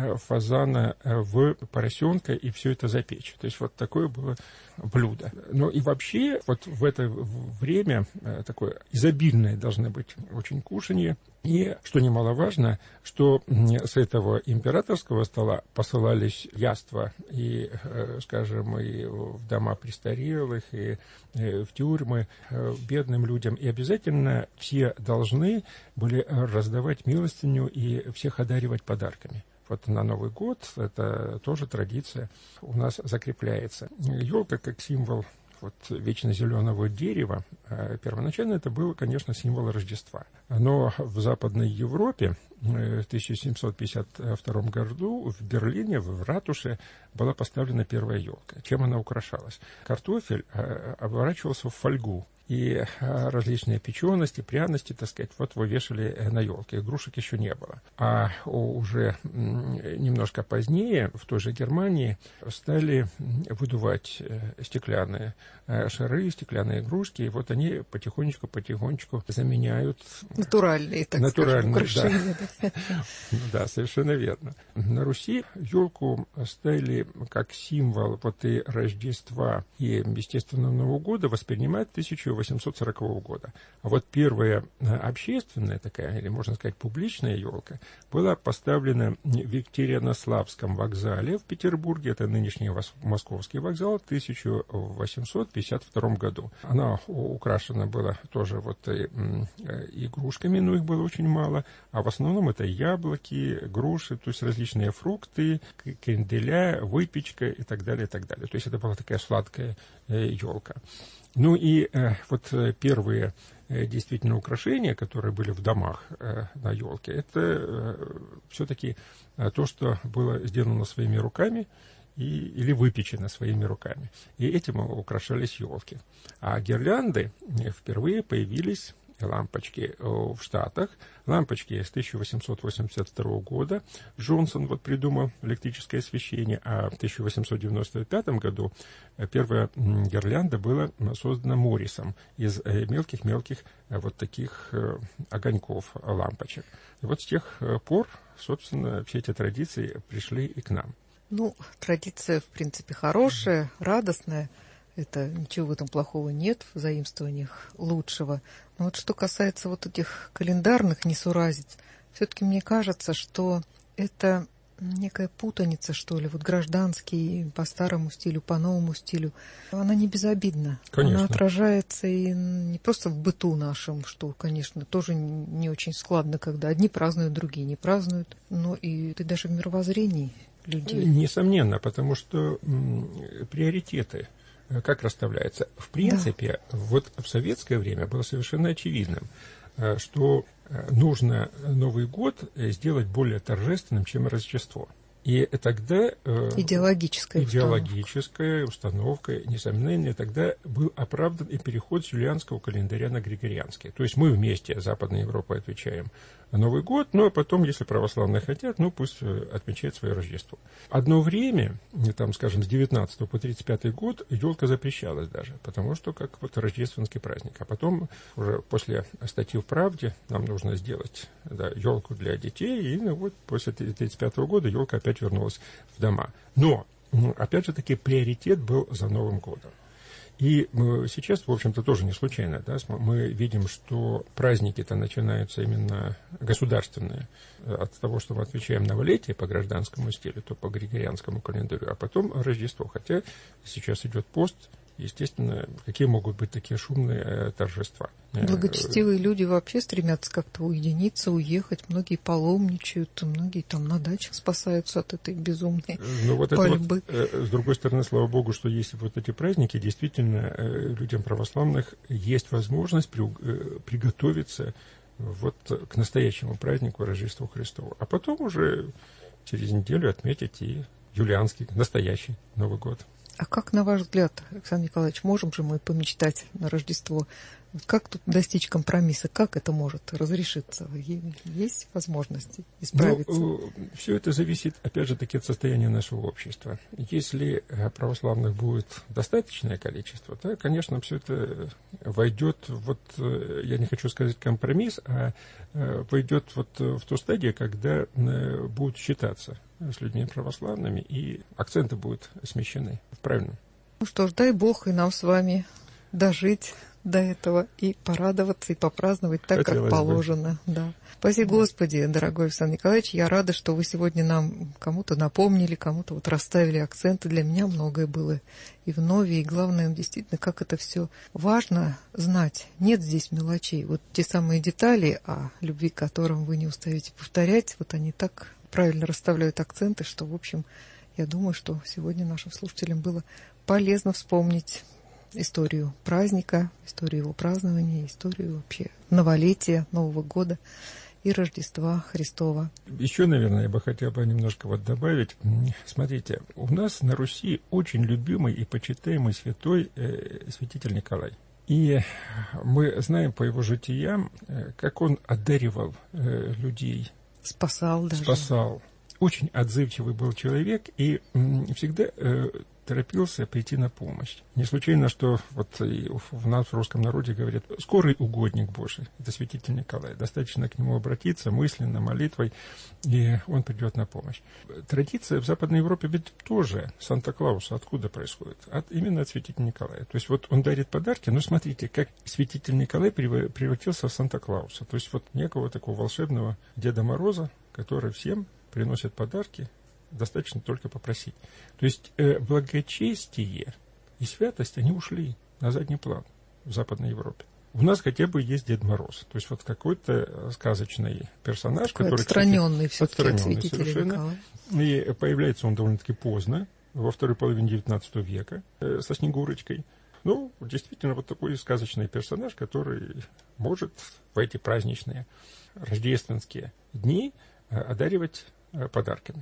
фазана в поросенка и все это запечь. То есть вот такое было блюдо. Но и вообще вот в это время такое изобильное должны быть очень кушанье. И, что немаловажно, что с этого императорского стола посылались яства и, скажем, и в дома престарелых, и в тюрьмы бедным людям. И обязательно все должны были раздавать милостыню и всех одаривать подарками. Вот на Новый год это тоже традиция у нас закрепляется. Елка как символ вот вечно зеленого дерева, первоначально это было, конечно, символ Рождества. Но в Западной Европе в тысяча семьсот пятьдесят втором году в Берлине, в ратуше, была поставлена первая елка. Чем она украшалась? Картофель оборачивался в фольгу. И различные печености, пряности, так сказать, вот его вешали на елке. Игрушек еще не было. А уже немножко позднее, в той же Германии, стали выдувать стеклянные шары, стеклянные игрушки, и вот они потихонечку-потихонечку заменяют... Натуральные, так натуральные, скажем, украшения. Да. Да, совершенно верно. На Руси елку ставили как символ вот и Рождества, и, естественно, Нового года воспринимают тысяча восемьсот сорокового года. А вот первая общественная такая, или можно сказать публичная елка, была поставлена в Екатеринославском вокзале в Петербурге, это нынешний Московский вокзал, в тысяча восемьсот пятьдесят втором году. Она украшена была тоже вот игрушками, но их было очень мало, а в основном это яблоки, груши, то есть различные фрукты, кренделя, выпечка и так далее, и так далее. То есть это была такая сладкая елка. Ну и э, вот первые э, действительно украшения, которые были в домах э, на елке, это э, все-таки э, то, что было сделано своими руками и, или выпечено своими руками. И этим украшались елки. А гирлянды впервые появились... лампочки в Штатах. Лампочки с тысяча восемьсот восемьдесят второго года. Джонсон вот придумал электрическое освещение, а в тысяча восемьсот девяносто пятом году первая гирлянда была создана Моррисом из мелких-мелких вот таких огоньков лампочек. И вот с тех пор, собственно, все эти традиции пришли и к нам. Ну, традиция, в принципе, хорошая, радостная. Это ничего в этом плохого нет, в заимствованиях лучшего. Но вот что касается вот этих календарных несуразиц, все-таки мне кажется, что это некая путаница, что ли, вот гражданский по старому стилю, по новому стилю. Она не безобидна. Конечно. Она отражается и не просто в быту нашем, что, конечно, тоже не очень складно, когда одни празднуют, другие не празднуют, но и ты даже в мировоззрении людей. Несомненно, потому что м, приоритеты как расставляется. В принципе, да. Вот в советское время было совершенно очевидным, что нужно Новый год сделать более торжественным, чем Рождество. И тогда... Идеологическая идеологическая установка, установка несомненно, тогда был оправдан и переход с юлианского календаря на григорианский. То есть мы вместе, Западная Европа, отвечаем Новый год, но потом, если православные хотят, ну пусть отмечают свое Рождество. Одно время, там, скажем, с девятнадцатого по тридцать пятый год елка запрещалась даже, потому что как вот рождественский праздник. А потом, уже после статьи в «Правде», нам нужно сделать да, елку для детей, и ну, вот после тридцать пятого года елка опять вернулась в дома. Но, опять же таки, приоритет был за Новым годом. И сейчас, в общем-то, тоже не случайно, да, мы видим, что праздники-то начинаются именно государственные, от того, что мы отвечаем новолетие по гражданскому стилю, то по григорианскому календарю, а потом Рождество. Хотя сейчас идет пост, естественно, какие могут быть такие шумные э, торжества. Благочестивые люди вообще стремятся как-то уединиться, уехать. Многие паломничают, многие там на дачах спасаются от этой безумной ну, вот пальбы. Это вот, э, с другой стороны, слава Богу, что есть вот эти праздники, действительно, э, людям православных есть возможность при, э, приготовиться вот к настоящему празднику Рождеству Христову. А потом уже через неделю отметить и юлианский, настоящий Новый год. А как, на ваш взгляд, Александр Николаевич, можем же мы помечтать на Рождество? Как тут достичь компромисса? Как это может разрешиться? Есть возможности исправиться? Ну, все это зависит, опять же, таки от состояния нашего общества. Если православных будет достаточное количество, то, конечно, все это войдет, вот, я не хочу сказать компромисс, а войдет вот в ту стадию, когда будут считаться с людьми православными, и акценты будут смещены. Правильно? Ну что ж, дай Бог и нам с вами дожить до этого и порадоваться, и попраздновать так, Хотелось как положено. Да. Спаси Господи, дорогой Александр Николаевич, я рада, что вы сегодня нам кому-то напомнили, кому-то вот расставили акценты. Для меня многое было и вновь, и главное, действительно, как это все важно знать. Нет здесь мелочей. Вот те самые детали, о любви к которым вы не устаете повторять, вот они так правильно расставляют акценты, что, в общем, я думаю, что сегодня нашим слушателям было полезно вспомнить историю праздника, историю его празднования, историю вообще новолетия, Нового года и Рождества Христова. Еще, наверное, я бы хотел бы немножко вот добавить. Смотрите, у нас на Руси очень любимый и почитаемый святой э, святитель Николай. И мы знаем по его житиям, э, как он одаривал э, людей. Спасал даже. Спасал. Очень отзывчивый был человек и м, всегда э, торопился прийти на помощь. Не случайно, что вот и в нас в русском народе говорят «скорый угодник Божий». Это святитель Николай. Достаточно к нему обратиться мысленно, молитвой, и он придет на помощь. Традиция в Западной Европе ведь тоже Санта-Клауса откуда происходит? От, именно от святителя Николая. То есть вот он дарит подарки, но смотрите, как святитель Николай превратился в Санта-Клауса. То есть вот некого такого волшебного Деда Мороза, который всем приносит подарки, достаточно только попросить. То есть э, благочестие и святость, они ушли на задний план в Западной Европе. У нас хотя бы есть Дед Мороз. То есть вот какой-то сказочный персонаж, такой который... отстраненный все-таки от святителя совершенно. И появляется он довольно-таки поздно, во второй половине девятнадцатого века, э, со Снегурочкой. Ну, действительно, вот такой сказочный персонаж, который может в эти праздничные рождественские дни э, одаривать э, подарками.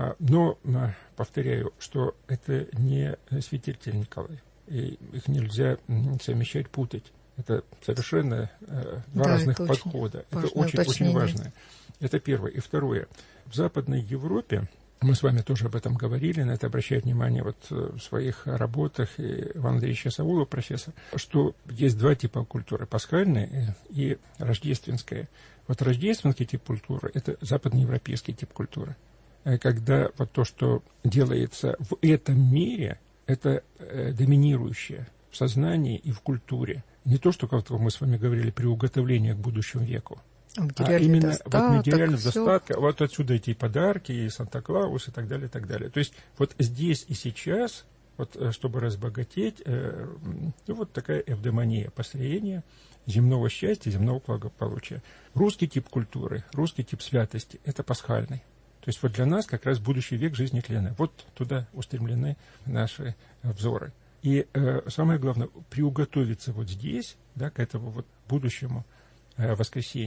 Но повторяю, что это не святитель Николай. И их нельзя совмещать, путать. Это совершенно э, два да, разных это подхода. Это очень, очень важно. Это первое. И второе. В Западной Европе, мы с вами тоже об этом говорили, на это обращает внимание вот в своих работах и Иван Андреевич Саулов, профессор, что есть два типа культуры. Пасхальная и рождественская. Вот рождественский тип культуры – это западноевропейский тип культуры. Когда вот то, что делается в этом мире, это э, доминирующее в сознании и в культуре. Не то, что, как мы с вами говорили, приуготовление к будущему веку, а именно достаток, вот материальный достаток, вот отсюда эти подарки, и Санта-Клаус, и так далее, и так далее. То есть вот здесь и сейчас, вот, чтобы разбогатеть, э, ну, вот такая эвдемония, построение земного счастья, земного благополучия. Русский тип культуры, русский тип святости – это пасхальный. То есть вот для нас как раз будущий век жизни тленной. Вот туда устремлены наши взоры. И э, самое главное, приуготовиться вот здесь, да, к этому вот будущему э, воскресению.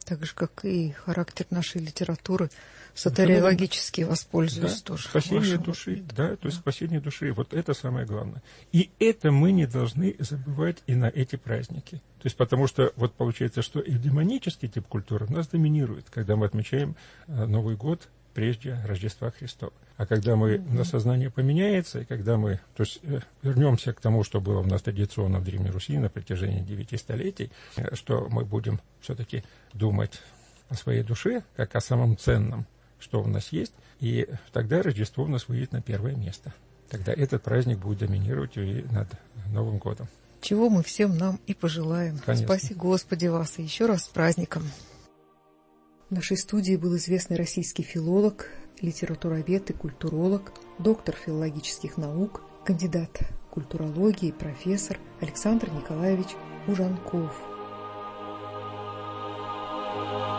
Так же, как и характер нашей литературы, сатериологически воспользуюсь да, тоже. Спасение души, да, то есть да. спасение души, вот это самое главное. И это мы не должны забывать и на эти праздники. То есть потому что вот получается, что и демонический тип культуры у нас доминирует, когда мы отмечаем Новый год прежде Рождества Христова. А когда мы, mm-hmm. у нас сознание поменяется, и когда мы, то есть, вернемся к тому, что было у нас традиционно в Древней Руси на протяжении девяти столетий, что мы будем все-таки думать о своей душе, как о самом ценном, что у нас есть, и тогда Рождество у нас выйдет на первое место. Тогда этот праздник будет доминировать и над Новым годом. Чего мы всем нам и пожелаем. Конечно. Спаси Господи вас, и еще раз с праздником. В нашей студии был известный российский филолог, литературовед и культуролог, доктор филологических наук, кандидат культурологии, профессор Александр Николаевич Ужанков.